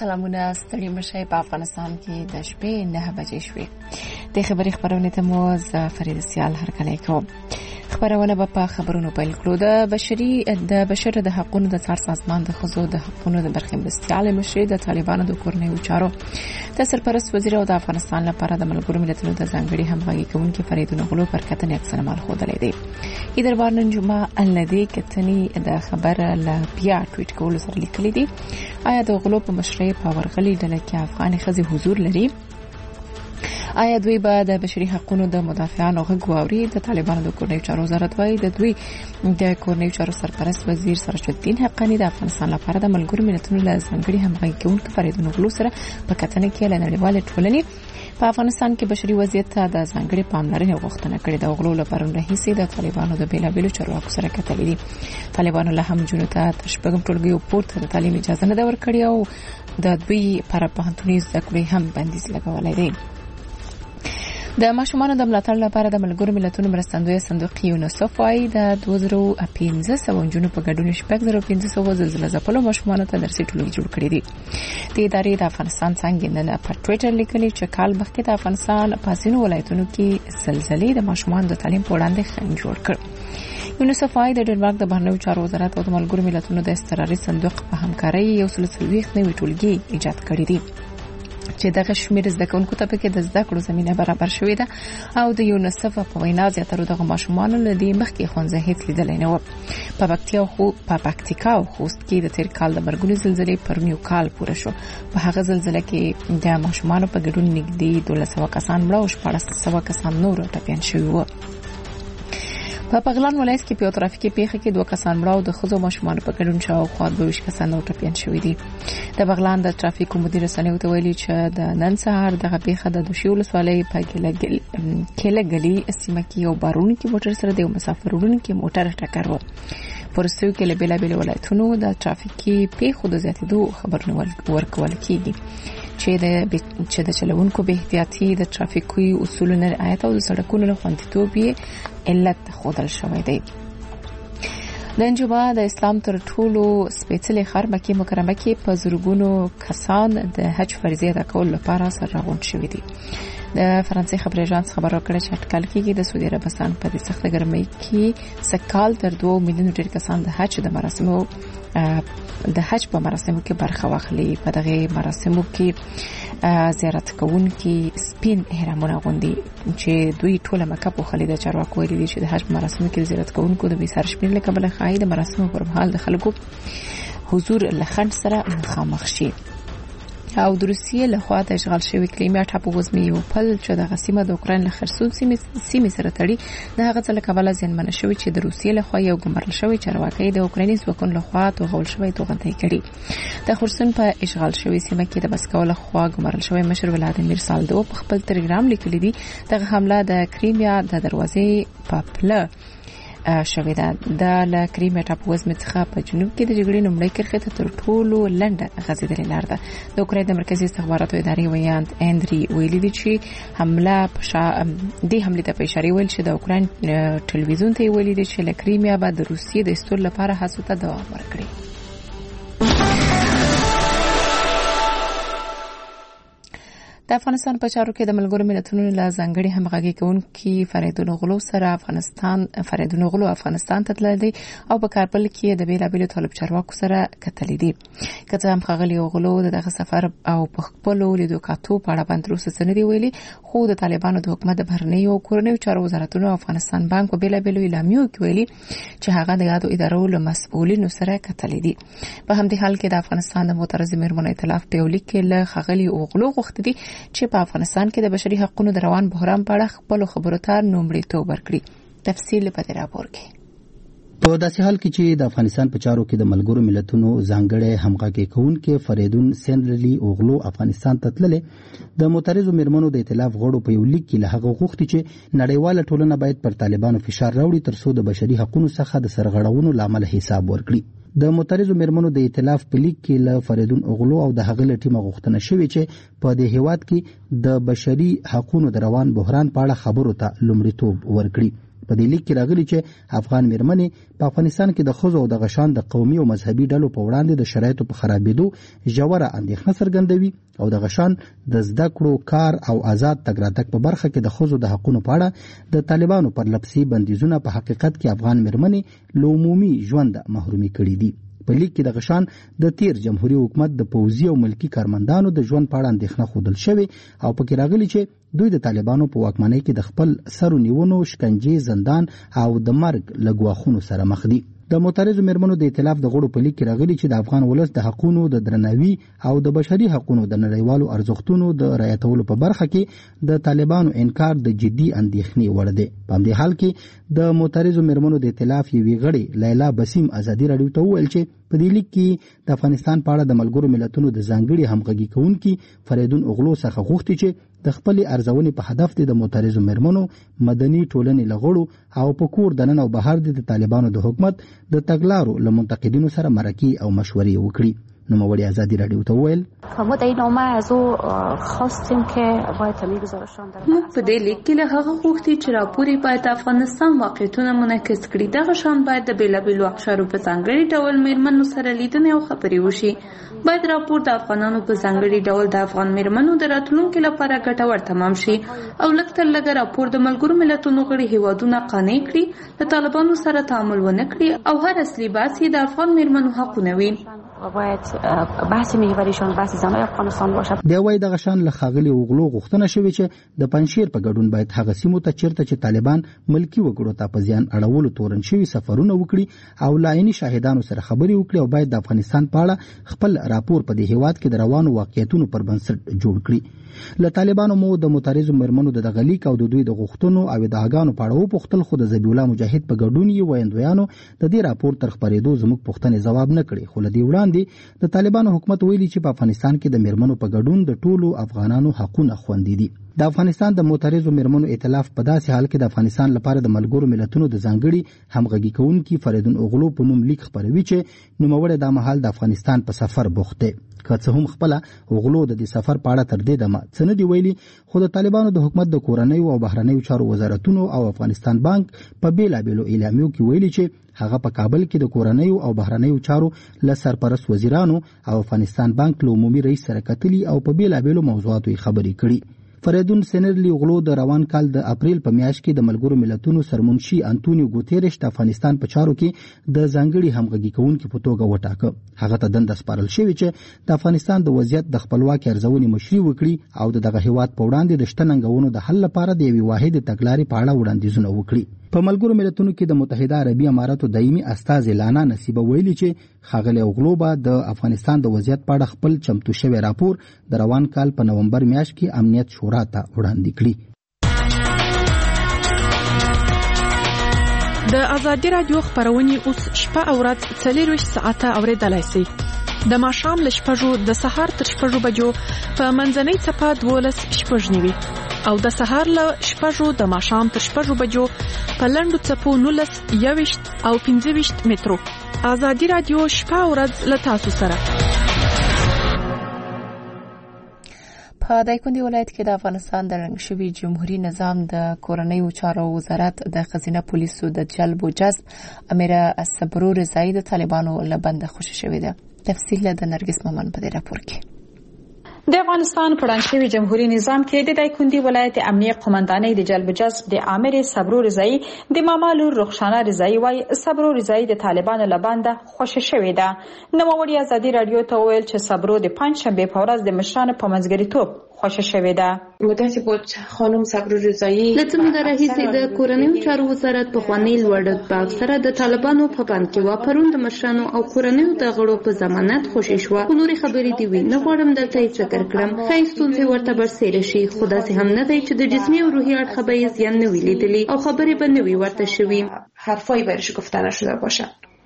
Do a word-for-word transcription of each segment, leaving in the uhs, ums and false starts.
سلامونه ستړي مشي په افغانستان کې د شپې نه بجې شوې. د خبري خبرونه ته مو ز فرید سیال هرکلی کوم. خبرونه به په خبرونو پیل کړو. د بشري د بشر د حقوقو د څار سازمان د خزو د حقوقو د برخې مرستيال مشري د طالبانو د کورنیو چارو د سرپرست وزیر او د افغانستان لپاره د ملګرو ملتونو د ځانګړي همغږي کوونکي فریدون غلو پر کتنې اکثر مال خودلې دي. ای دربار نن جمعه الذي کتنې د خبر لا بیا ټویټ کول سره لیکلي دي. آیا د غلو په مشرۍ په ورغلي ډله کې افغان خزي حضور لري؟ آیا دوی به د بشري حقوقو د مدافعانو غږ واوري؟ د طالبانو د کورنیو چارو وزارت وايي د دوی د کورنیو چارو سرپرست وزیر سراج الدین حقانی د افغانستان لپاره د ملګرو ملتونو له ځانګړي همغږي کوونکي فریدون غلو سره په کتنه کې له نړیوال ټولنې په افغانستان کې بشري وضعیت ته د ځانګړي پاملرنې غوښتنه کړې ده. غلو لپاره رئیس د طالبانو د بیلابیلو چارواکو سره کتلې دي. طالبانو له هم جنو ته تشبګم ټولګي او پورته د تعلیم اجازه نه ده ورکړې او د دوی پر پوهنتوني زده کړې هم بندیز لګولای دی. د ماشومانو د ملاتړ لپاره د ملګرو ملتونو مرستندوی صندوق یونیسف وايي د دوه زره پنځه سوه جنونو په ګډون شپږ زره پنځه سوه زلزلې ځپلو ماشومانو ته درسي ټولګي جوړ کړي دي. د ادارې د افغانستان څنګه نن په ټویټر لیکلي چې کال مخکې د افغانستان په ځینو ولایتونو کې زلزلې د ماشومانو د تعلیم په وړاندې خنډ جوړ کړ. یونیسف وايي د ډنمارک د بهرنیو چارو وزارت او د ملګرو ملتونو د اضطراري صندوق په همکارۍ یو سل څلوېښت نوي ټولګي ایجاد کړي دي چې دغه شمیر زده کوونکو ته پکې د زده کړو زمينه برابر شوې ده او د یونیسف په وینا زیاتره دغه ماشومان له دې مخکې ښوونځي هیڅ لیدلې نه و. په پکتیا خو په پکتیکا او خوست کې د تیر کال د مرګونی زلزلې پر نیو کال پوره شو. په هغه زلزلې کې د ماشومان په ګډون نږدې دولس سوه کسان مړه او شپږ سوه کسان نور ټپيان شوي وو. په بغلان ولایت کې په ترافیکي پیښه کې دوه کسان مړه او د خزو ماشومان په ګډون شاوخوا دوه ویشت کسان نور ټپيان شوي دي. د بغلان د ترافیکو مدیر رسنیو ته ویلي چې د نن سهار دغه پیښه د دوشي ولسوالۍ په کېلګلي سیمه کې یو بارونکي موټر سره د مسافر وړونکي موټر ټکر و. پرستو کې له بیلابیل ولایتونو د ترافیکي پیښو د زیاتېدو خبرونه ورکول کیږي چې د چې د چلوونکو به احتیاطي د ترافیکي اصولو نه رعایت او د سړکونو له خوندیتوب علت خودل شوی دی. نن جمعه د اسلام تر ټولو سپېڅلې ښار مکه مکرمه کې په زرګونو کسان د حج فریضه ادا کول لپاره سره راغونډ شوي دي. د فرانسې خبري اژانس خبر ورکړ چې اټکل کېږي د سعودي عربستان په دې سخت ګرمۍ کې سکهال تر دوه میلیون ډیر کسان د حج د مراسمو د حج په مراسمو کې برخه واخلي. په دغه مراسمو کې زیارت کوونکي سپین احرامونه غوندي چې دوی ټوله مکه په خلید چارواکو ویلي دي چې د حج په مراسمو کې زیارت کوونکو د بیسار شمیر له کبله خای د مراسمو پر مهال د خلکو حضور لخند سره مخامخ شي. او د روسیې له خوا د اشغال شوی کریمیا ټاپو وزمي یو پل چې د غسیمه د اوکراین له خرسون سیمې سره تړي د هغه څه له کبله زیانمن شوی چې د روسیې له خوا یو ګمارل شوی چارواکي د اوکرایني ځواکونو له خوا توغول شوی توغندۍ کړي. د خرسون په اشغال شوی سیمه کې د مسکو له خوا ګمارل شوی مشر ولادیمیر سالدو په خپل تلګرام لیکلي دي دغه حمله د کریمیا د دروازې په پله شوې ده. د ل کریمیا ټاپو وزمي څخه په جنوب کې د جګړې لومړی کرښې ته تر ټولو لنډه غځېدلې لار ده. د اوکراین د مرکزي استخباراتو ادارې ویاند اندري ویلي دي چې حمله په شا د حمله ته په اشاره ویل چې د اوکراین ټلویزیون ته ویلي دي چې ل کریمیا به د روسیې د استول لپاره هڅو ته دوام ورکړي. د افغانستان په چارو کې د ملګرو ملتونو له ځانګړي همغږي کوونکي فریدون غلو سره افغانستان فریدون غلو افغانستان ته تللی او په کابل کې د بیلابیلو طالب چارواکو سره کتلې دي. کله هم خغلی غلو دغه سفر او په خپل لیدو کاتو په اړه باندې روسي سندري ویلي خو د طالبانو د حکومت د بهرنیو کورنیو چارو وزارتونو افغانستان بانک په بیلابیلو اعلامیو کې ویلي چې هغه د یادو ادارو له مسؤلینو سره کتلې دي. په همدې حال کې د افغانستان د معترض میرمنو ائتلاف په لیک کې له خغلی غلو غوښتي دي چې په افغانستان کې د بشري حقوقو د روان بحران په اړه خپل خبرو ته لومړیتوب ورکړي. تفصیل په دې راپور کې. په داسې حال کې چې د افغانستان په چارو کې د ملګرو ملتونو ځانګړي همغږي کوونکي فریدون سندرلی اوغلو افغانستان ته تللی د معترضو میرمنو د ائتلاف غړو په یو لیک کې له هغه غوښتي چې نړیواله ټولنه باید پر طالبانو فشار راوړي ترڅو د بشري حقوقو څخه د سرغړونو لامل حساب ورکړي. د معترضو میرمنو د ائتلاف په لیک کې له فریدون اوغلو او د هغه له ټیمه غوښتنه شوې چې په دې هیواد کې د بشري حقوقو د روان بحران په اړه خبرو ته لومړیتوب ورکړي. په دې لیک کې راغلي چې افغان میرمنې په افغانستان کې د ښځو او د غشان د قومي او مذهبي ډلو په وړاندې د شرایطو په خرابېدو ژوره اندېښنه څرګندوي او د غشان د زده کړو کار او آزاد تګ راتګ په برخه کې د ښځو د حقونو په اړه د طالبانو پر لپسي بندیزونه په حقیقت کې افغان میرمنې له عمومي ژوند محرومي کړي دي. په لیک کې د غشان د تیر جمهوریت حکومت د پوځي او ملکی کارمندانو د ژوند په اړه اندېښنه ښودل شوې او پکې راغلي چې دوی د طالبانو په واکمنۍ کې د خپل سر ونیونو، شکنجې، زندان او د مرګ له ګواښونو سره مخ دي. د معترضو میرمنو د ائتلاف د غړو په لیک کې راغلي چې د افغان ولس د حقونو د درناوي او د بشري حقونو د نړیوالو ارزښتونو د رعایتولو په برخه کې د طالبانو انکار د جدي اندېښنې وړ دی. په همدې حال کې د معترضو میرمنو د ائتلاف یوې غړې لیلا بسیم ازادي راډیو ته وویل چې په دې لیک کې د افغانستان په اړه د ملګرو ملتونو د ځانګړي همغږي کوونکي فریدون اغلو څخه غوښتي چې د خپلې ارزونې په هدف د معترضو میرمنو، مدني ټولنې له غړو او په کور دننه او بهر د طالبانو د حکومت د تګلارو له منتقدینو سره مرکې او مشورې وکړي. نوموړي ازادي راډیو ته وویل ما در این نامه از او خواستیم که باید همه گزارشان در موږ په دې لیک کې له هغه غوښتي چې راپور باید افغانستان واقعیتونه منعکس کړي. دغه شان باید د بیلابیلو اقشارو په ځانګړي ډول میرمنو سره لیدنې او خبرې وشي. باید راپور د افغانانو په ځانګړي ډول د افغان میرمنو د راتلونکي لپاره ګټور تمام شي او لږ تر لږه راپور د ملګرو ملتونو غړي هیوادونه قانع کړي د طالبانو سره تعامل ونه کړي او هر اصلي بحث د افغان میرمنو حقونه وي. باید بحث محوریشان بحث زنای افغانستان باشد. دی وايي د غشان له ښاغلي اوغلو غوښتنه شوې چې د پنجشیر په ګډون باید هغه سیمو ته چیرته چې طالبان ملکی وګړو ته په زیان اړولو تورن شوي سفرونه وکړي او لایني شاهدانو سره خبرې وکړي او باید د افغانستان په اړه خپل راپور په دې هیواد کې د روانو واقعیتونو پر بنسټ جوړ کړي. له طالبانو مو د معترضو میرمنو د غلیک او د دوی د غوښتنو او ادعاګانو په اړه وپوښتل، خو د ذبیح الله مجاهد په ګډون یې ویندویانو د دې راپور تر خپرېدو زموږ پوښتنې ځواب نه کړي. خو له دې وړاندې د طالبانو حکومت ویلي چې په افغانستان کې د میرمنو په ګډون د ټولو افغانانو حقونه خوندي دي. د افغانستان د معترضو میرمنو ائتلاف په داسې حال کې د افغانستان لپاره د ملګرو ملتونو د ځانګړي همغږي کوونکي فریدون اغلو په نوم لیک خپروي چې نوموړی دا مهال د افغانستان په سفر بوخت دی. که څه هم خپله اغلو د دې سفر په اړه تر دې دمه څه نه دي ویلي، خو د طالبانو د حکومت د کورنیو او بهرنیو چارو وزارتونو او افغانستان بانک په بیلابیلو اعلامیو کې ویلي چې هغه په کابل کې د کورنیو او بهرنیو چارو له سرپرست وزیرانو او افغانستان بانک له عمومي رئیس سره کتلي او په بیلابیلو موضوعاتو یې خبرې کړي. فریدون سینرلی اغلو د روان کال د اپریل په میاشت کې د ملګرو ملتونو سرمنشي انټونیو ګوتيرش د افغانستان په چارو کې د ځانګړي همغږي کوونکي په توګه وټاکه. هغه ته دنده سپارل شوې چې د افغانستان د وضعیت د خپلواکۍ ارزونې مشري وکړي او د دغه هیواد په وړاندې د شته ننګونو د حل لپاره د یوې واحدې تګلارې په اړه وړاندیزونه وکړي. په ملګرو ملتونو کې د متحده عربي اماراتو دایمي استازي لانا نصیبه ویلي چې ښاغلي اوغلو به د افغانستان د وضعیت په اړه خپل چمتو شوی راپور د روان کال په نومبر میاشت کې امنیت شورا ته وړاندې کړي. د ازادي راډیو خبرونه اوس شپه او ورځ څلور ساعته اوریدلای شئ. د ماښام ل شپږو د سهار تر شپږو بجو په منځنۍ چپه دولس شپږ نیوي او د سهار ل شپږو د ماښام تر شپږو بجو په لندو چپو نولس یويشت او پنځه ویشت مترو. ازادي راډیو شپه او ورځ ل تاسو سره. په دایکنډي ولایت کې د افغانستان د رنګ شوي جمهوریت نظام د کورنیو چارو وزارت د خزینه پولیسو د جلب او جذب امیره صبرو رضایی د طالبانو له بنده خوشی شوې ده. تفصیل د نرګس مومن په دې راپور کې. د افغانستان په رنګ شوي جمهوریت نظام کې د دایکنډي ولایت امنیه قومندانۍ د جلب جذب د امیر صبرو رضایی د مامالو رخصانه رضایی وايي صبرو رضایی د طالبانو له بنده خوشی شوې ده. نوموړي ازادي راډیو ته ویل چې صبرو د پنځشنبه په ورځ د مشرانو په منځګړیتوب خوشی شوې ده. مدتی بود خانم صبرو رضایی لته موده راهیسې د کورنیو چارو وزارت په خوانی لوړ په سره د طالبانو په بند کې و پروند مشرانو او کورنیو د غړو په ضمانت خوشی شو. نوري خبرې دی وی نه غواړم دلته ذکر کړم. خیستون څه ورته برسېره شي. خدا سي هم نه دی چې د جسمي او روحي اړخ به زیان نه ویلې دي او خبرې به نه وی ورته شوي. حرفای برش گفته نشده باشه.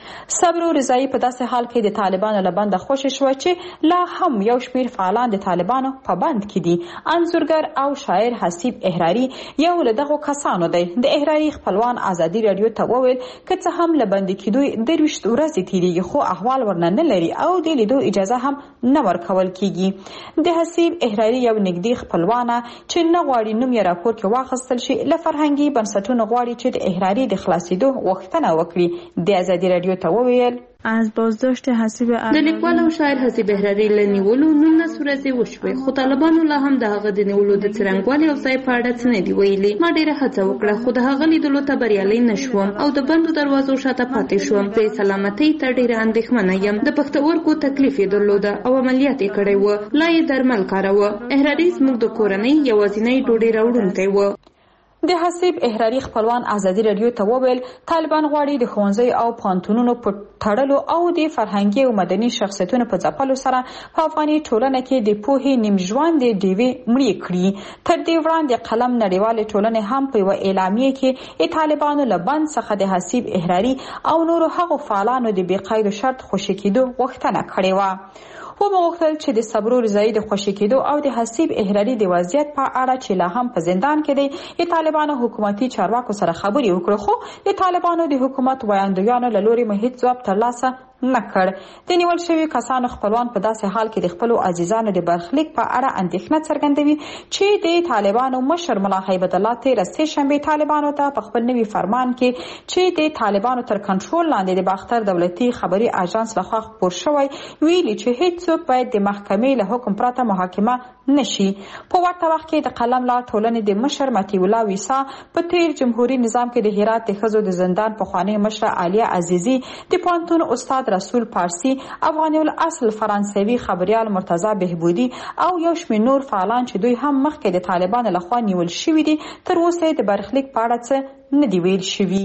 صبر رضایی په داسې حال کې د طالبانو له بنده خوشې شوه چې لا هم یو شمېر فعالان د طالبانو په بند کې دي. انځورګر او شاعر حسیب احراري یو له دغو کسانو دی. د احراري خپلوان ازادي رادیو ته وویل که څه هم له بندي کېدو درویشت ورځې تېرېږي خو احوال ورنه نه لري او د لیدو اجازه هم نه ورکول کېږي. د حسیب احراري یو نږدې خپلوانه چې نه غواړي نوم یې راپور کې واخیستل شي له فرهنګي بنسټونو غواړي چې د احراري د خلاصېدو غوښتنه وکړي. د ازادي رادیو ته وویل از بازداشت حسیب د لیکوال او شاعر حسیب احراري له نیولو نولس ورځې وشوې خو طالبانو لا هم د هغه د نیولو د څرنګوالي او ځای په اړه څه نه دي ویلي. ما ډېره هڅه وکړه خو د هغه لیدلو ته بریالی نه شوم او د بندو دروازو شاته پاتې شوم. زه سلامتۍ ته ډېره اندېښمنه یم. د پښتورګو تکلیف یې درلوده او عملیات یې کړی و. لا یې درمل کاروه. احراري زموږ د کورنۍ یوازینی ډوډۍ راوړونکی و. د حسیب احراري خپلوان ازادي رادیو ته وویل طالبان غواړي د ښوونځي او پوهنتونونو په تړلو او د فرهنګي او مدني شخصیتونو په ځپلو سره په افغاني ټولنه کې د پوهې نیم ژوند ډیوې مړې کړي. تر دې وړاندې قلم نړیوالې ټولنې هم په یوه اعلامیه کې د طالبانو له بند څخه د حسیب احراري او نورو هغو فعالانو د بې قید شرط خوشي کېدو غوښتنه کړې وه. و وغوښتل چې د صبر رضایی د خوشي کېدو او د حسیب احراري د وضعیت په اړه چې لا هم په زندان کې دی د طالبانو حکومتي چارواکو سره خبرې وکړي خو د طالبانو د حکومت ویاندویانو له لوري مه هیڅ ځواب ترلاسه نه کړ. د نیول شوي کسانو خپلوان په داسې حال کې د خپلو عزیزانو د برخلیک په اړه اندېښنه څرګندوي چې د طالبانو مشر ملا هیبت الله تېره سې شنبې طالبانو ته په خپل نوي فرمان کې چې د طالبانو تر کنټرول لاندې د باختر دولتي خبري اژانس لخوا خپور شوی ویلي چې هیڅوک باید د محکمې له حکم پرته محاکمه نشي. په ورته وخت کې د قلم لا ټولنې د مشر مطیع الله ویسا په تیر جمهوریت نظام کې د هرات د ښځو د زندان پخوانۍ مشره عالیه عزیزي د پوهنتون استاد رسول پارسی افغاني الاصل فرانسوي خبريال مرتضی بهبودي او یو شمېر نور فعالان چې دوی هم مخکې د طالبانو لخوا نیول شوي دي تر اوسه د برخلیک په اړه څه نه دي ویل شوي.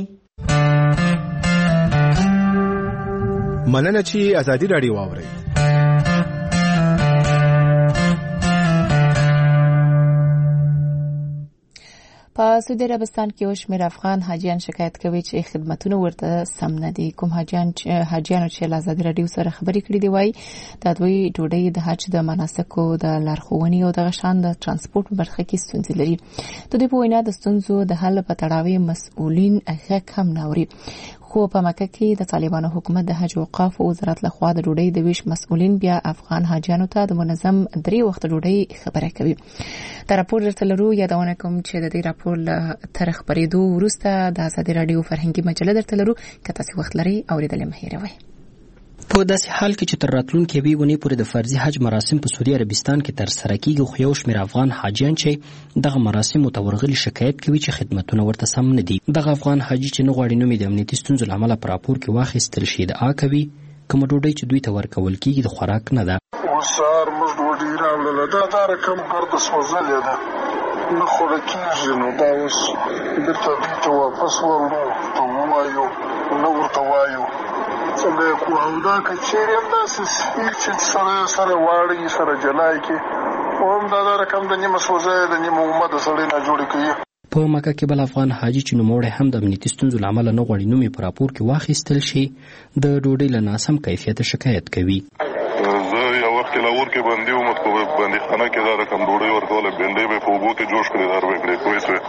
مننه چې ازادي رادیو واورئ. په سعودي عربستان کې یو شمېر افغان حاجیان شکایت کوي چې خدمتونه ورته سم نه دي. کوم حاجیان حاجیانو چې له ازادي رادیو سره خبرې کړې دي وایي د دوی ډوډۍ د حج د مناسکو د لارښوونې او دغه شان د ترانسپورت په برخه کې ستونزې لري. د دوی په وینا د ستونزو د حل په تړاو مسؤلین غږ هم نه اوري. خو په مکه کې د طالبانو حکومت د حج او اوقاف وزارت لخوا د ډوډۍ د ویش مسؤلین بیا افغان حاجیانو ته د منظم درې وخت ډوډۍ خبره کوي. دا راپور درته لرو. یادونه کوم چې د دې راپور له تر خبرېدو وروسته د ازادي رادیو فرهنګي مجله درته لرو. که تاسو وخت لرئ اورېدل مه هېروئ. په داسې حال کې چې تر راتلونکې یوې اونۍ پورې د فرضي حج مراسم په سعودي عربستان کې ترسره کیږي خو یو شمېر افغان حاجیان چې دغه مراسمو ته ورغلي شکایت کوي چې خدمتونه ورته سم نه دي. دغه افغان حاجي چې نه غواړي نوم یې د امنیتي ستونزو له امله په راپور کې واخیستل شي ادعا کوي کومه ډوډۍ چې دوی ته ورکول کیږي د خوراک نه ده. سهار موږ ډوډۍ راوړله دا دا رقم ګرده سوځلې ده نه خوړه کېږي نو دا اوس بېرته دوی ته واپس ورنو ته ووایو نه ورته وایو څنګه یې کړو او دا که چېرې هم داسې سپي چې سره سره واړوي سره جلا یې کړي خو هم دا دا رقم د نیمه سوځی د نیمه اومه د سړی نه جوړې کوي. په مکه کې بل افغان حاجي چې نوموړی هم د امنیتي ستونزو له امله نه غواړي نوم یې په راپور کې واخیستل شي د ډوډۍ له ناسم کیفیته شکایت کوي. زه یو وخت کې لاهور کې بندي وم په بندیخانه کې دا رقم ډوډۍ ورکوله بندۍ به په اوبو کې جوش کړې دا به کړې پوه شوې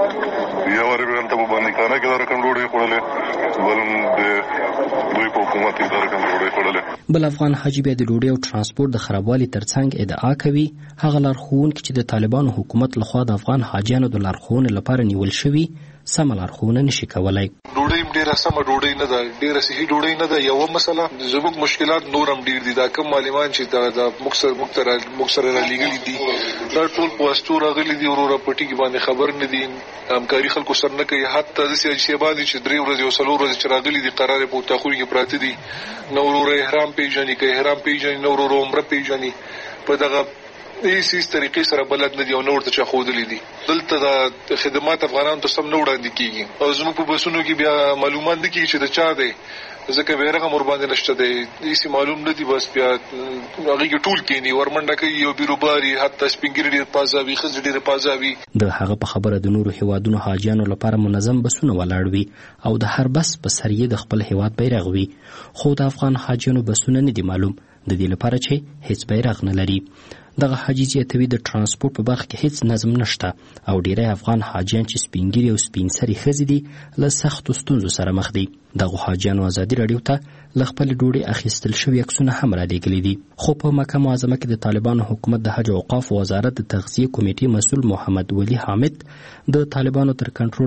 یو وارې به هلته په بندیخانه کې دا رقم ډوډۍ خوړلې بل د دوی په حکومت کې دا رقم ډوډۍ خوړلې. بل افغان حاجي بیا د ډوډۍ او ترانسپورت د خرابوالي ترڅنګ ادعا کوي هغه لارښوونکي چې د طالبانو حکومت لخوا د افغان حاجیانو د لارښوونې لپاره نیول شوي سمه لارښوونه نشي کولی. ډوډۍ ډېره سمه ډوډۍ نه ده ډېره صحي ډوډۍ نه ده. یوه مسله زموږ مشکلات نور هم ډېر دي. دا کوم معلمان چې دا موږ سره رالیږلي دي دا ټول په واسطو راغلي دي وروره پټي کې باندې خبر نه دي همکاري خلکو سره نه کوي. حتی داسې اجسیبان دي چې درې ورځې او څلور ورځې چې راغلي دي قرار یې په اتاقونو کې پراته دي نه وروره احرام پېژني که احرام پېژني نه وروره عمره پېژني. په دغه هیڅ طریقې سره بلد نه دي او نور ته چا خودلې دي. دلته د خدمات افغانانو ته سم نه وړاندې کیږي او زموږ په بسونو کې بیا معلومات نه کیږي چې د چا دی، ځکه بیرغه مور باندې نشته دی، هیڅ معلوم نه دي. بس بیا هغه کې ټول کینی ورمنډه کوي او بیروباري حتی سپینګری ډیر پازاوي خځې ډیر پازاوي. د هغه په خبره د نورو هیوادونو حاجیانو لپاره منظم بسونه ولاړ وي او د هر بس په سر یې د خپل هیواد بیرغ وي، خو د افغان حاجیانو بسونه نه دي معلوم، د دې لپاره چې هیڅ بیرغ نه لري. دغه حاجی زیاتوي د ترانسپورت په برخه کې هیڅ نظم نشته او ډیری افغان حاجیان چې سپینګری او سپین سري ښځې دي له سختو ستونزو سره مخ دي. دغه حاجیانو ازادي راډیو ته له خپل ډوډۍ اخیستل شوي عکسونه هم رالیږلي دي. خو په مکه معظمه کې د طالبانو حکومت د حج او اوقاف وزارت د تغذیه کمیټې مسؤل محمد ولی حامد د طالبانو تر کنټرول